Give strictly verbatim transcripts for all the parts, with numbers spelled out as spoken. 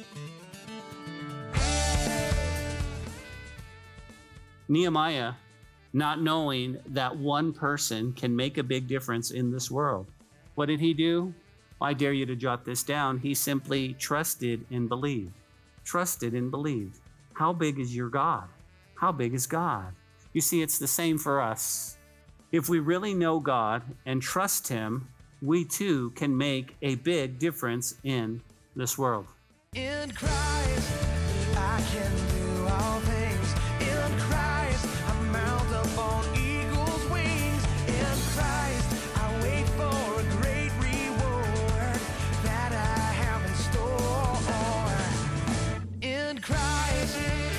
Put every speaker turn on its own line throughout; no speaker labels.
Nehemiah, not knowing that one person can make a big difference in this world. What did he do? I dare you to jot this down. He simply trusted and believed. Trusted and believed. How big is your God? How big is God? You see, it's the same for us. If we really know God and trust Him, we too can make a big difference in this world.
In Christ, I can do all things. In Christ, I mount up on eagle's wings. In Christ, I wait for a great reward that I have in store. In Christ.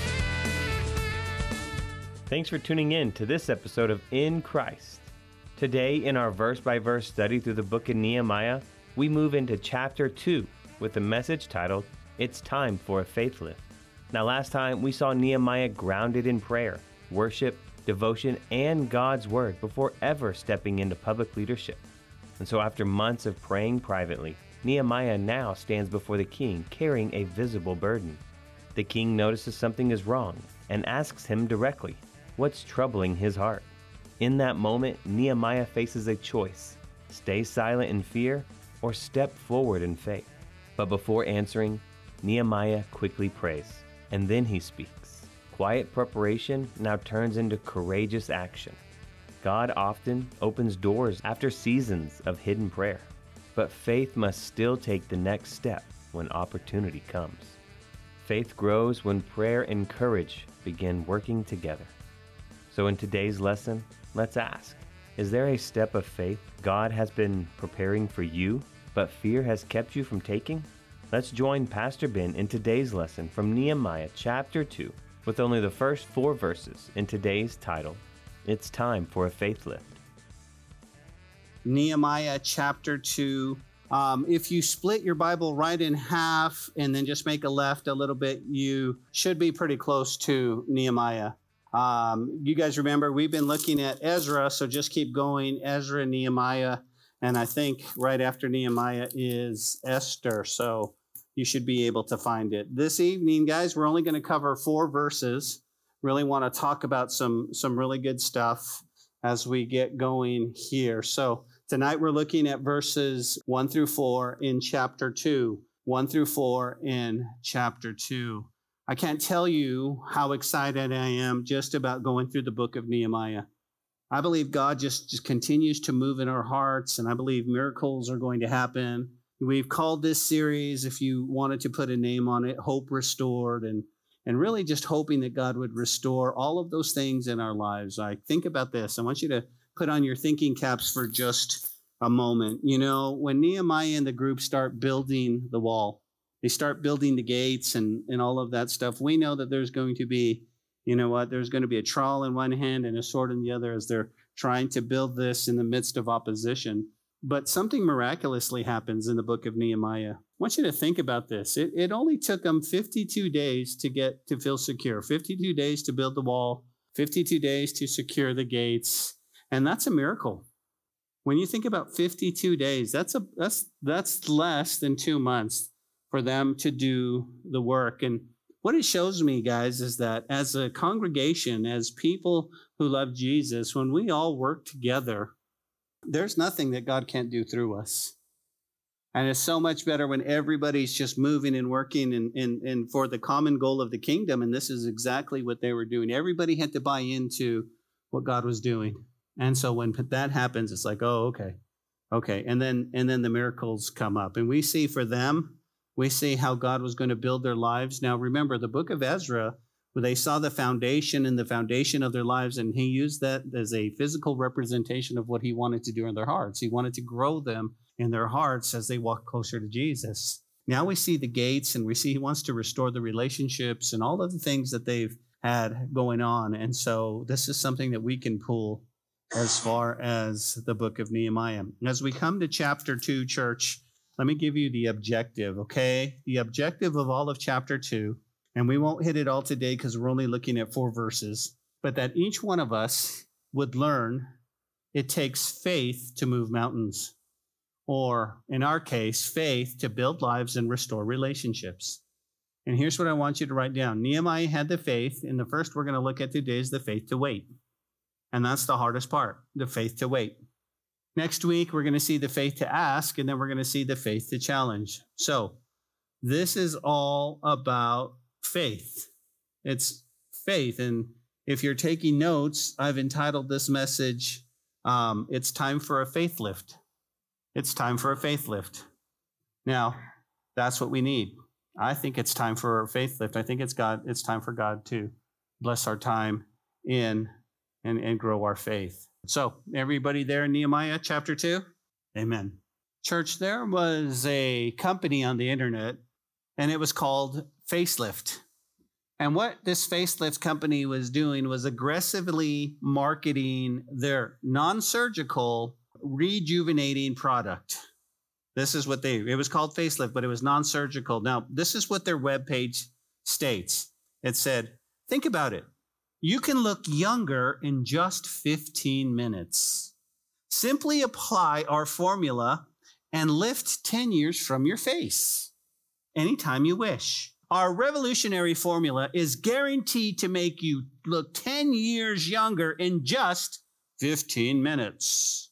Thanks for tuning in to this episode of In Christ. Today, in our verse-by-verse study through the book of Nehemiah, we move into chapter two with a message titled, It's Time for a Faith Lift. Now, last time we saw Nehemiah grounded in prayer, worship, devotion, and God's word before ever stepping into public leadership. And so after months of praying privately, Nehemiah now stands before the king carrying a visible burden. The king notices something is wrong and asks him directly, what's troubling his heart? In that moment, Nehemiah faces a choice: stay silent in fear or step forward in faith. But before answering, Nehemiah quickly prays, and then he speaks. Quiet preparation now turns into courageous action. God often opens doors after seasons of hidden prayer, but faith must still take the next step when opportunity comes. Faith grows when prayer and courage begin working together. So in today's lesson, let's ask, is there a step of faith God has been preparing for you, but fear has kept you from taking? Let's join Pastor Ben in today's lesson from Nehemiah chapter two with only the first four verses in today's title, It's Time for a Faith Lift.
Nehemiah chapter two. Um, if you split your Bible right in half and then just make a left a little bit, you should be pretty close to Nehemiah. Um, you guys remember, we've been looking at Ezra, so just keep going, Ezra and Nehemiah, and I think right after Nehemiah is Esther, so you should be able to find it. This evening, guys, we're only going to cover four verses. Really want to talk about some, some really good stuff as we get going here. So tonight we're looking at verses one through four in chapter two, one through four in chapter two. I can't tell you how excited I am just about going through the book of Nehemiah. I believe God just, just continues to move in our hearts, and I believe miracles are going to happen. We've called this series, if you wanted to put a name on it, Hope Restored, and, and really just hoping that God would restore all of those things in our lives. I think about this. I want you to put on your thinking caps for just a moment. You know, when Nehemiah and the group start building the wall, they start building the gates and, and all of that stuff, we know that there's going to be, you know what, there's going to be a trowel in one hand and a sword in the other as they're trying to build this in the midst of opposition. But something miraculously happens in the book of Nehemiah. I want you to think about this. It, it only took them fifty-two days to get to feel secure, fifty-two days to build the wall, fifty-two days to secure the gates. And that's a miracle. When you think about fifty-two days, that's a that's that's less than two months for them to do the work. And what it shows me, guys, is that as a congregation, as people who love Jesus, when we all work together, there's nothing that God can't do through us. And it's so much better when everybody's just moving and working and, and, and for the common goal of the kingdom. And this is exactly what they were doing. Everybody had to buy into what God was doing. And so when that happens, it's like, oh, okay, okay. And then, and then the miracles come up. And we see for them, we see how God was going to build their lives. Now, remember, the book of Ezra, where they saw the foundation and the foundation of their lives, and he used that as a physical representation of what he wanted to do in their hearts. He wanted to grow them in their hearts as they walk closer to Jesus. Now we see the gates, and we see he wants to restore the relationships and all of the things that they've had going on. And so this is something that we can pull as far as the book of Nehemiah. As we come to chapter two, church, let me give you the objective, okay? The objective of all of chapter two, and we won't hit it all today because we're only looking at four verses, but that each one of us would learn it takes faith to move mountains, or in our case, faith to build lives and restore relationships. And here's what I want you to write down. Nehemiah had the faith, and the first we're going to look at today is the faith to wait. And that's the hardest part, the faith to wait. Next week, we're going to see the faith to ask, and then we're going to see the faith to challenge. So this is all about faith. It's faith. And if you're taking notes, I've entitled this message, um, It's Time for a Faith Lift. It's time for a faith lift. Now, that's what we need. I think it's time for a faith lift. I think it's God. It's time for God to bless our time in and, and grow our faith. So everybody there in Nehemiah chapter two? Amen. Church, there was a company on the internet, and it was called Facelift. And what this Facelift company was doing was aggressively marketing their non-surgical rejuvenating product. This is what they, it was called Facelift, but it was non-surgical. Now, this is what their webpage states. It said, think about it. You can look younger in just fifteen minutes. Simply apply our formula and lift ten years from your face anytime you wish. Our revolutionary formula is guaranteed to make you look ten years younger in just fifteen minutes.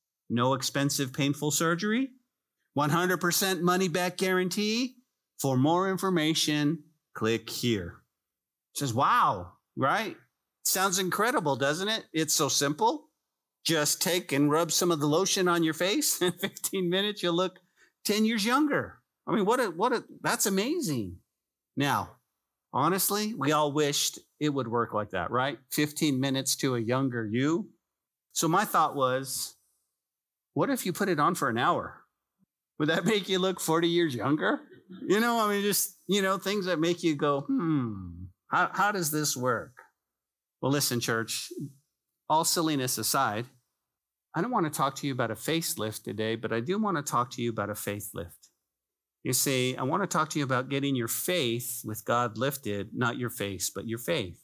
No expensive, painful surgery. one hundred percent money back guarantee. For more information, click here. It says, wow, right? Sounds incredible, doesn't it? It's so simple. Just take and rub some of the lotion on your face. In fifteen minutes, you'll look ten years younger. I mean, what a, what a, that's amazing. Now, honestly, we all wished it would work like that, right? fifteen minutes to a younger you. So my thought was, what if you put it on for an hour? Would that make you look forty years younger? You know, I mean, just, you know, things that make you go, hmm, how, how does this work? Well, listen, church, all silliness aside, I don't want to talk to you about a facelift today, but I do want to talk to you about a faith lift. You see, I want to talk to you about getting your faith with God lifted, not your face, but your faith.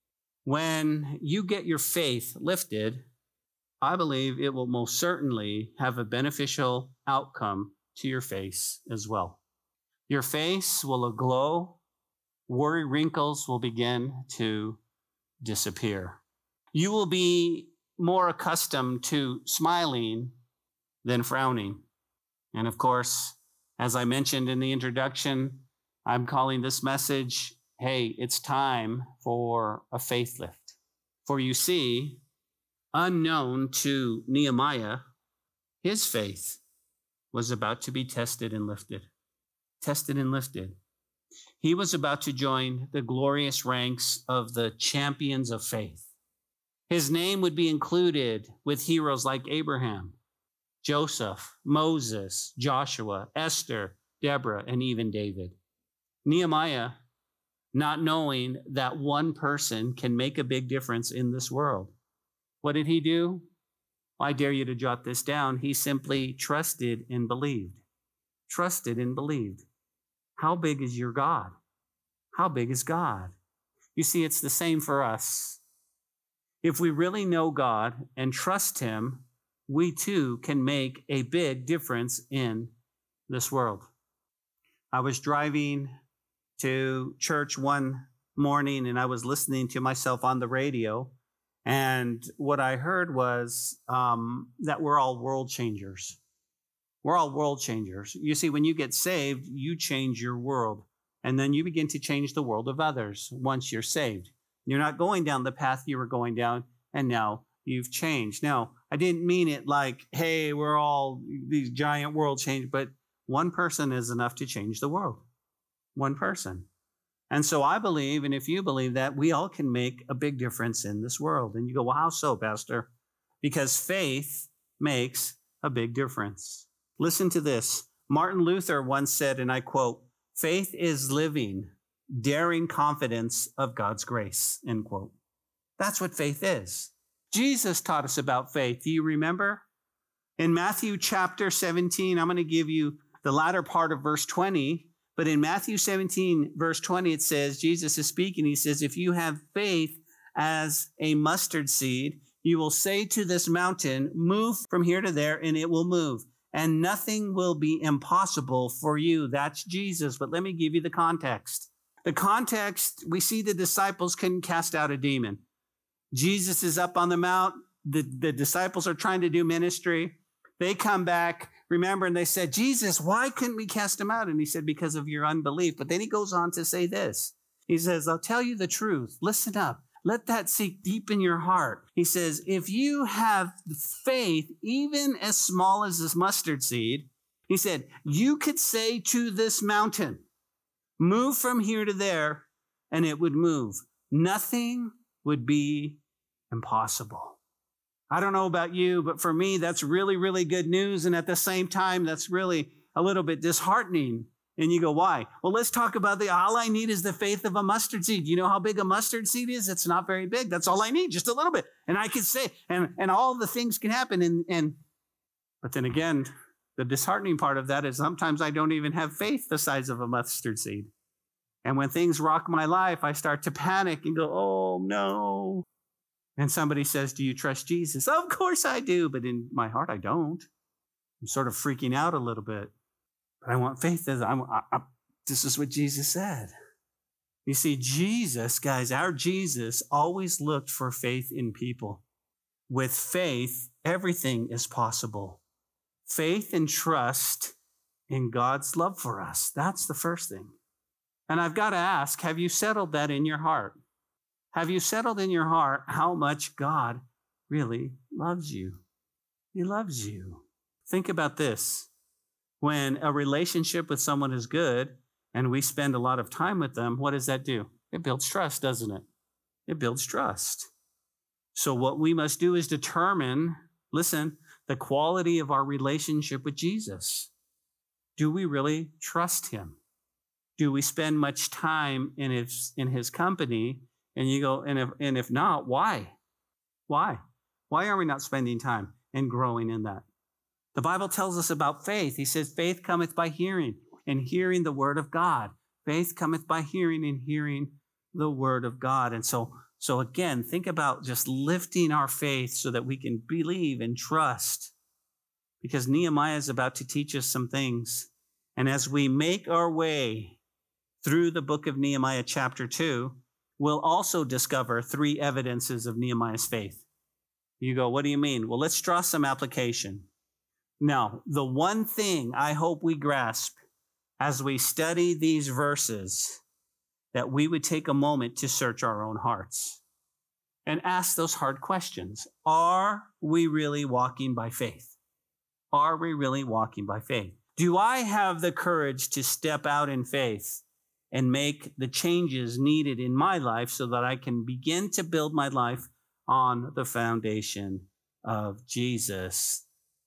When you get your faith lifted, I believe it will most certainly have a beneficial outcome to your face as well. Your face will aglow. Worry wrinkles will begin to disappear. You will be more accustomed to smiling than frowning. And of course, as I mentioned in the introduction, I'm calling this message, hey, it's time for a faith lift. For you see, unknown to Nehemiah, his faith was about to be tested and lifted. Tested and lifted. He was about to join the glorious ranks of the champions of faith. His name would be included with heroes like Abraham, Joseph, Moses, Joshua, Esther, Deborah, and even David. Nehemiah, not knowing that one person can make a big difference in this world, what did he do? I dare you to jot this down. He simply trusted and believed. Trusted and believed. How big is your God? How big is God? You see, it's the same for us. If we really know God and trust him, we too can make a big difference in this world. I was driving to church one morning and I was listening to myself on the radio. And what I heard was um, that we're all world changers. We're all world changers. You see, when you get saved, you change your world. And then you begin to change the world of others once you're saved. You're not going down the path you were going down, and now you've changed. Now, I didn't mean it like, hey, we're all these giant world changers, but one person is enough to change the world. One person. And so I believe, and if you believe that, we all can make a big difference in this world. And you go, well, how so, Pastor? Because faith makes a big difference. Listen to this. Martin Luther once said, and I quote, faith is living, daring confidence of God's grace, end quote. That's what faith is. Jesus taught us about faith. Do you remember? In Matthew chapter seventeen, I'm going to give you the latter part of verse twenty. But in Matthew seventeen, verse twenty, it says, Jesus is speaking. He says, if you have faith as a mustard seed, you will say to this mountain, move from here to there, and it will move. And nothing will be impossible for you. That's Jesus. But let me give you the context. The context, we see the disciples couldn't cast out a demon. Jesus is up on the mount. The, the disciples are trying to do ministry. They come back, remember, and they said, Jesus, why couldn't we cast him out? And he said, because of your unbelief. But then he goes on to say this. He says, I'll tell you the truth. Listen up. Let that sink deep in your heart. He says, if you have faith, even as small as this mustard seed, he said, you could say to this mountain, move from here to there, and it would move. Nothing would be impossible. I don't know about you, but for me, that's really, really good news. And at the same time, that's really a little bit disheartening. And you go, why? Well, let's talk about the, all I need is the faith of a mustard seed. You know how big a mustard seed is? It's not very big. That's all I need, just a little bit. And I can say, and, and all the things can happen. And, and, but then again, the disheartening part of that is sometimes I don't even have faith the size of a mustard seed. And when things rock my life, I start to panic and go, oh no. And somebody says, do you trust Jesus? Of course I do. But in my heart, I don't. I'm sort of freaking out a little bit. But I want faith. As I'm, I, I, this is what Jesus said. You see, Jesus, guys, our Jesus always looked for faith in people. With faith, everything is possible. Faith and trust in God's love for us. That's the first thing. And I've got to ask, have you settled that in your heart? Have you settled in your heart how much God really loves you? He loves you. Think about this. When a relationship with someone is good and we spend a lot of time with them, what does that do? It builds trust, doesn't it? It builds trust. So what we must do is determine, listen, the quality of our relationship with Jesus. Do we really trust him? Do we spend much time in his, in his company? And you go, and if, and if not, why? Why? Why are we not spending time and growing in that? The Bible tells us about faith. He says, faith cometh by hearing, and hearing the word of God. Faith cometh by hearing, and hearing the word of God. And so, so again, think about just lifting our faith so that we can believe and trust. Because Nehemiah is about to teach us some things. And as we make our way through the book of Nehemiah chapter two, we'll also discover three evidences of Nehemiah's faith. You go, what do you mean? Well, let's draw some application. Now, the one thing I hope we grasp as we study these verses, that we would take a moment to search our own hearts and ask those hard questions. Are we really walking by faith? Are we really walking by faith? Do I have the courage to step out in faith and make the changes needed in my life so that I can begin to build my life on the foundation of Jesus?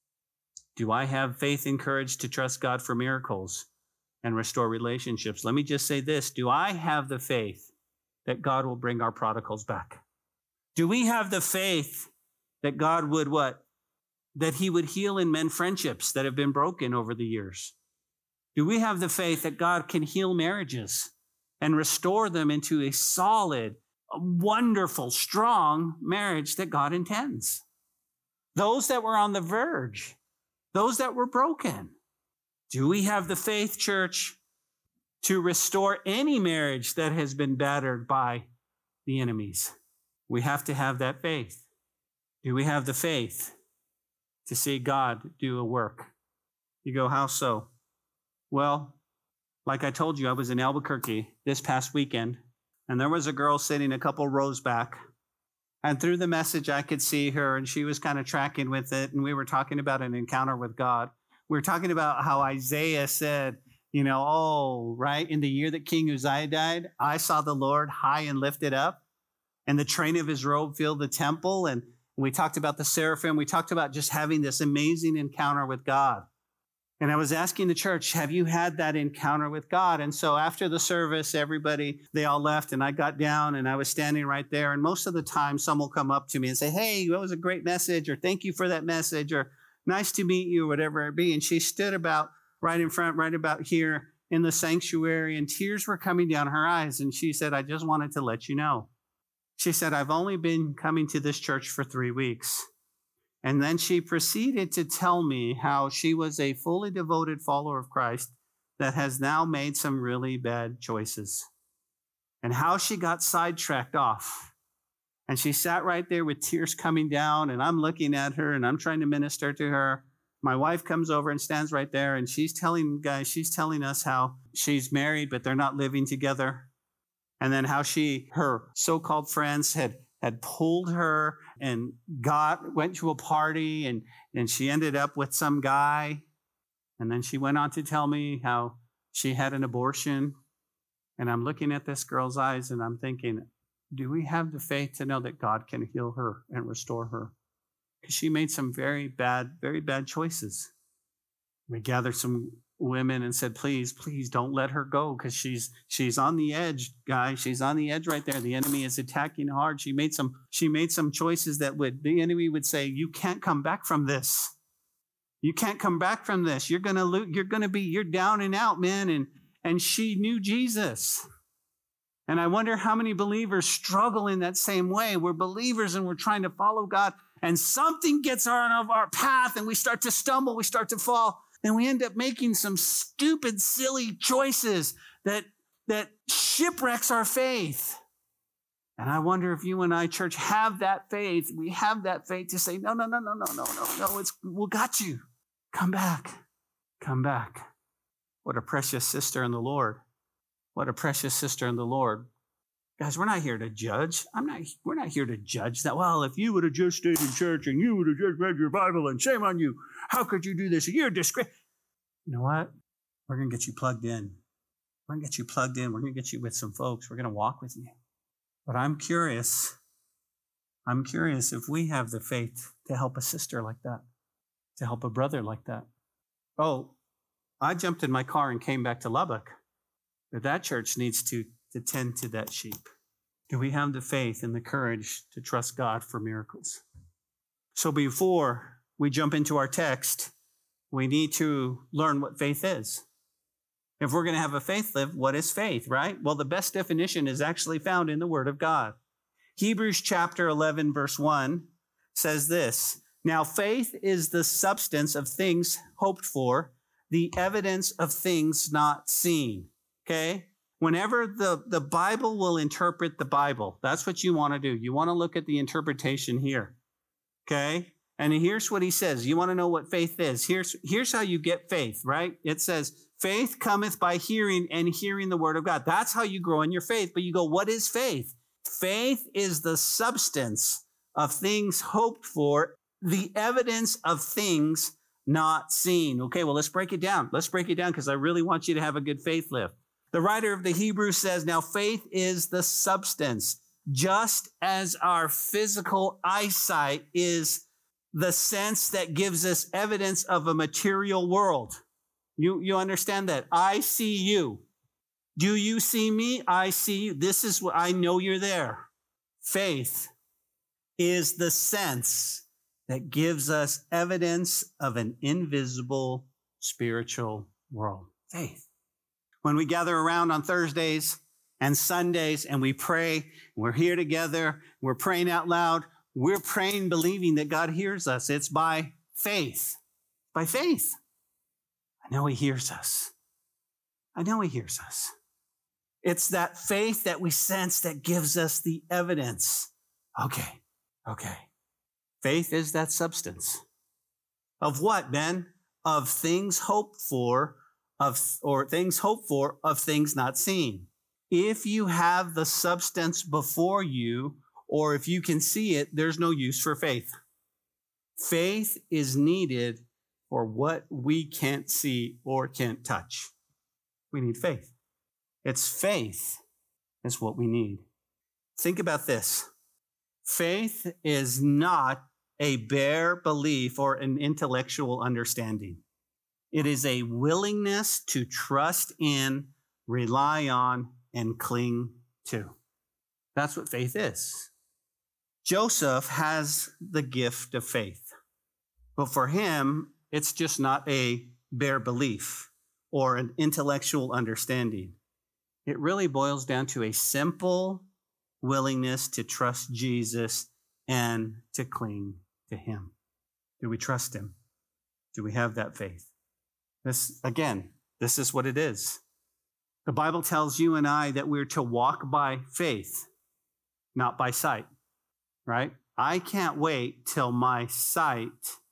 Do I have faith and courage to trust God for miracles and restore relationships? Let me just say this. Do I have the faith that God will bring our prodigals back? Do we have the faith that God would what? That he would heal and mend friendships that have been broken over the years? Do we have the faith that God can heal marriages and restore them into a solid, a wonderful, strong marriage that God intends? Those that were on the verge, those that were broken. Do we have the faith, church, to restore any marriage that has been battered by the enemies? We have to have that faith. Do we have the faith to see God do a work? You go, how so? Well, like I told you, I was in Albuquerque this past weekend, and there was a girl sitting a couple rows back. And through the message, I could see her, and she was kind of tracking with it. And we were talking about an encounter with God. We were talking about how Isaiah said, you know, oh, right, in the year that King Uzziah died, I saw the Lord high and lifted up, and the train of his robe filled the temple. And we talked about the seraphim. We talked about just having this amazing encounter with God. And I was asking the church, have you had that encounter with God? And so after the service, everybody, they all left, and I got down and I was standing right there. And most of the time, some will come up to me and say, hey, that was a great message, or thank you for that message, or nice to meet you, whatever it be. And she stood about right in front, right about here in the sanctuary, and tears were coming down her eyes. And she said, I just wanted to let you know. She said, I've only been coming to this church for three weeks. And then she proceeded to tell me how she was a fully devoted follower of Christ that has now made some really bad choices. and how she got sidetracked off. And she sat right there with tears coming down, and I'm looking at her and I'm trying to minister to her. My wife comes over and stands right there, and she's telling guys, she's telling us how she's married, but they're not living together. And then how she, her so-called friends had, had pulled her and got, went to a party, and, and she ended up with some guy. And then she went on to tell me how she had an abortion. And I'm looking at this girl's eyes and I'm thinking, do we have the faith to know that God can heal her and restore her? Because she made some very bad, very bad choices. We gathered some women and said, please, please don't let her go, because she's she's on the edge, guys. She's on the edge right there. The enemy is attacking hard. She made some she made some choices that would the enemy would say, you can't come back from this. You can't come back from this. You're gonna lose, you're gonna be you're down and out, man. And and she knew Jesus. And I wonder how many believers struggle in that same way. We're believers and we're trying to follow God, and something gets out of our path and we start to stumble, we start to fall, and we end up making some stupid, silly choices that, that shipwrecks our faith. And I wonder if you and I, church, have that faith. We have that faith to say, no, no, no, no, no, no, no, no, it's, we got you. Come back. Come back. What a precious sister in the Lord. What a precious sister in the Lord. Guys, we're not here to judge. I'm not, we're not here to judge that. Well, if you would have just stayed in church and you would have just read your Bible, and shame on you. How could you do this? You're a disgrace. You know what? We're going to get you plugged in. We're going to get you plugged in. We're going to get you with some folks. We're going to walk with you. But I'm curious. I'm curious if we have the faith to help a sister like that, to help a brother like that. Oh, I jumped in my car and came back to Lubbock. But that church needs to, to tend to that sheep. Do we have the faith and the courage to trust God for miracles? So before we jump into our text, we need to learn what faith is. If we're going to have a faith live, what is faith, right? Well, the best definition is actually found in the Word of God. Hebrews chapter eleven, verse one says this: now faith is the substance of things hoped for, the evidence of things not seen. Okay? Whenever the, the Bible will interpret the Bible, that's what you want to do. You want to look at the interpretation here. Okay? And here's what he says. You want to know what faith is. Here's, here's how you get faith, right? It says, faith cometh by hearing, and hearing the word of God. That's how you grow in your faith. But you go, what is faith? Faith is the substance of things hoped for, the evidence of things not seen. Okay, well, let's break it down. Let's break it down, because I really want you to have a good faith live. The writer of the Hebrews says, now faith is the substance, just as our physical eyesight is the sense that gives us evidence of a material world. You, you understand that? I see you. Do you see me? I see you. This is what I know you're there. Faith is the sense that gives us evidence of an invisible spiritual world. Faith. When we gather around on Thursdays and Sundays and we pray, we're here together, we're praying out loud, we're praying believing that God hears us. It's by faith. By faith. I know he hears us. I know he hears us. It's that faith that we sense that gives us the evidence. Okay, okay. Faith is that substance. Of what, Ben? Of things hoped for, of or things hoped for, of things not seen. If you have the substance before you, or if you can see it, there's no use for faith. Faith is needed for what we can't see or can't touch. We need faith. It's faith is what we need. Think about this. Faith is not a bare belief or an intellectual understanding. It is a willingness to trust in, rely on, and cling to. That's what faith is. Joseph has the gift of faith, but for him, it's just not a bare belief or an intellectual understanding. It really boils down to a simple willingness to trust Jesus and to cling to him. Do we trust him? Do we have that faith? This, again, this is what it is. The Bible tells you and I that we're to walk by faith, not by sight, right? I can't wait till my sight,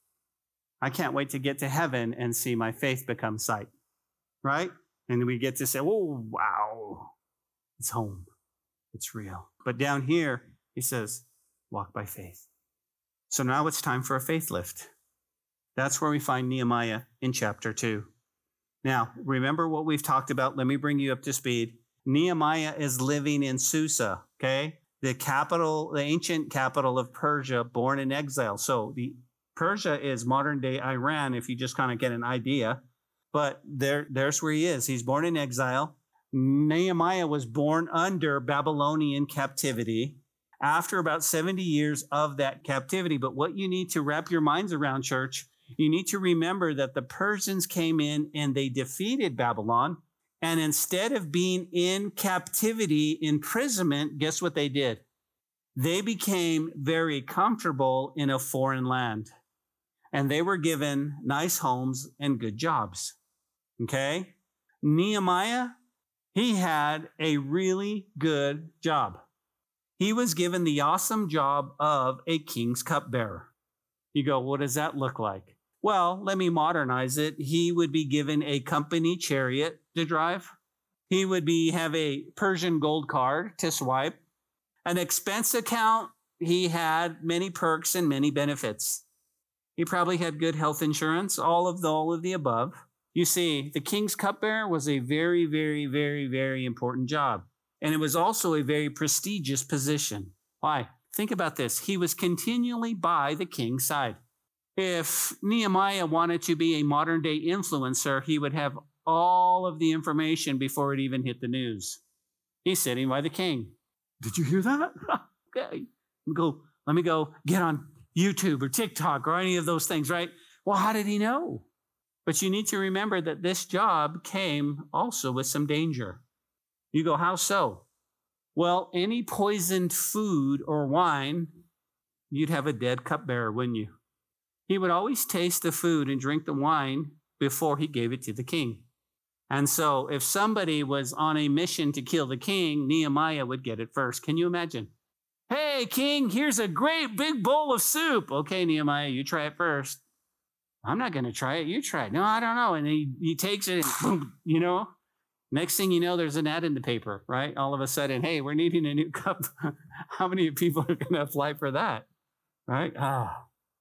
I can't wait to get to heaven and see my faith become sight, right? And we get to say, oh, wow, it's home. It's real. But down here, he says, walk by faith. So now it's time for a faith lift. That's where we find Nehemiah in chapter two. Now, remember what we've talked about. Let me bring you up to speed. Nehemiah is living in Susa, okay? The capital, the ancient capital of Persia, born in exile. So the Persia is modern day Iran, if you just kind of get an idea. But there, there's where he is. He's born in exile. Nehemiah was born under Babylonian captivity after about seventy years of that captivity. But what you need to wrap your minds around, church, you need to remember that the Persians came in and they defeated Babylon. And instead of being in captivity, imprisonment, guess what they did? They became very comfortable in a foreign land. And they were given nice homes and good jobs. Okay? Nehemiah, he had a really good job. He was given the awesome job of a king's cupbearer. You go, what does that look like? Well, let me modernize it. He would be given a company chariot to drive. He would be have a Persian gold card to swipe. An expense account. He had many perks and many benefits. He probably had good health insurance, all of the, all of the above. You see, the king's cupbearer was a very, very, very, very important job. And it was also a very prestigious position. Why? Think about this. He was continually by the king's side. If Nehemiah wanted to be a modern day influencer, he would have all of the information before it even hit the news. He's sitting by the king. Did you hear that? Okay. Let me go, let me go get on YouTube or TikTok or any of those things, right? Well, how did he know? But you need to remember that this job came also with some danger. You go, how so? Well, any poisoned food or wine, you'd have a dead cupbearer, wouldn't you? He would always taste the food and drink the wine before he gave it to the king. And so if somebody was on a mission to kill the king, Nehemiah would get it first. Can you imagine? Hey, king, here's a great big bowl of soup. Okay, Nehemiah, you try it first. I'm not going to try it. You try it. No, I don't know. And he, he takes it and boom, you know, next thing you know, there's an ad in the paper, right? All of a sudden, hey, we're needing a new cup. How many people are going to apply for that, right? Ah.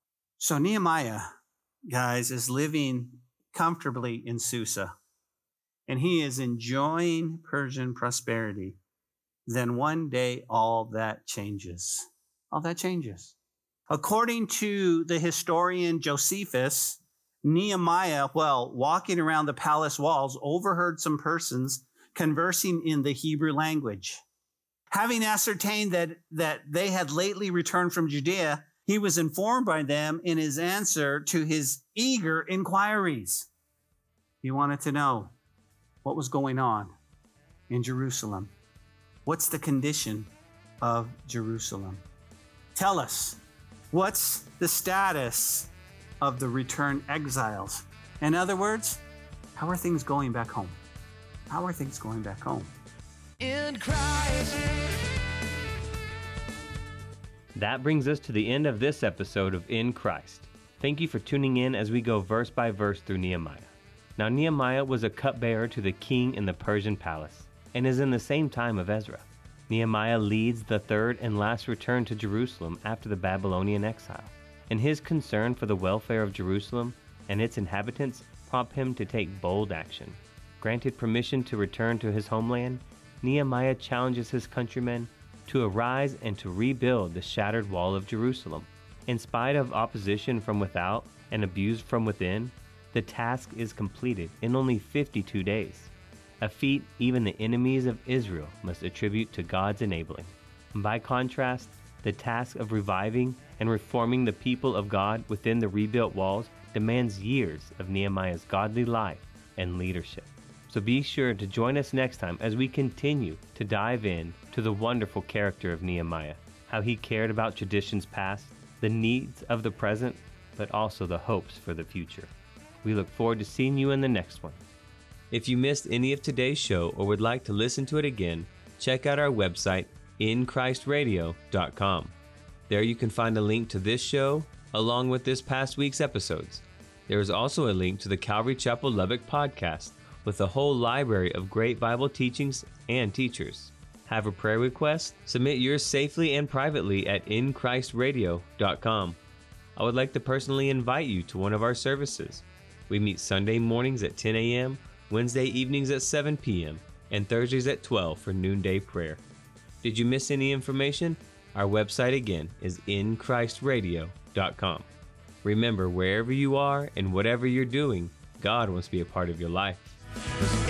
So Nehemiah, guys, is living comfortably in Susa, and he is enjoying Persian prosperity. Then one day, all that changes. All that changes. According to the historian Josephus, Nehemiah, well, walking around the palace walls, overheard some persons conversing in the Hebrew language. Having ascertained that, that they had lately returned from Judea, he was informed by them in his answer to his eager inquiries. He wanted to know what was going on in Jerusalem. What's the condition of Jerusalem? Tell us, what's the status of the returned exiles? In other words, how are things going back home? How are things going back home?
In Christ.
That brings us to the end of this episode of In Christ. Thank you for tuning in as we go verse by verse through Nehemiah. Now, Nehemiah was a cupbearer to the king in the Persian palace and is in the same time of Ezra. Nehemiah leads the third and last return to Jerusalem after the Babylonian exile, and his concern for the welfare of Jerusalem and its inhabitants prompt him to take bold action. Granted permission to return to his homeland, Nehemiah challenges his countrymen to arise and to rebuild the shattered wall of Jerusalem. In spite of opposition from without and abuse from within, the task is completed in only fifty-two days, a feat even the enemies of Israel must attribute to God's enabling. By contrast, the task of reviving and reforming the people of God within the rebuilt walls demands years of Nehemiah's godly life and leadership. So be sure to join us next time as we continue to dive in to the wonderful character of Nehemiah, how he cared about traditions past, the needs of the present, but also the hopes for the future. We look forward to seeing you in the next one. If you missed any of today's show or would like to listen to it again, check out our website, in christ radio dot com. There you can find a link to this show, along with this past week's episodes. There is also a link to the Calvary Chapel Lubbock podcast, with a whole library of great Bible teachings and teachers. Have a prayer request? Submit yours safely and privately at in christ radio dot com. I would like to personally invite you to one of our services. We meet Sunday mornings at ten a.m., Wednesday evenings at seven p.m., and Thursdays at twelve for noonday prayer. Did you miss any information? Our website again is in christ radio dot com. Remember, wherever you are and whatever you're doing, God wants to be a part of your life.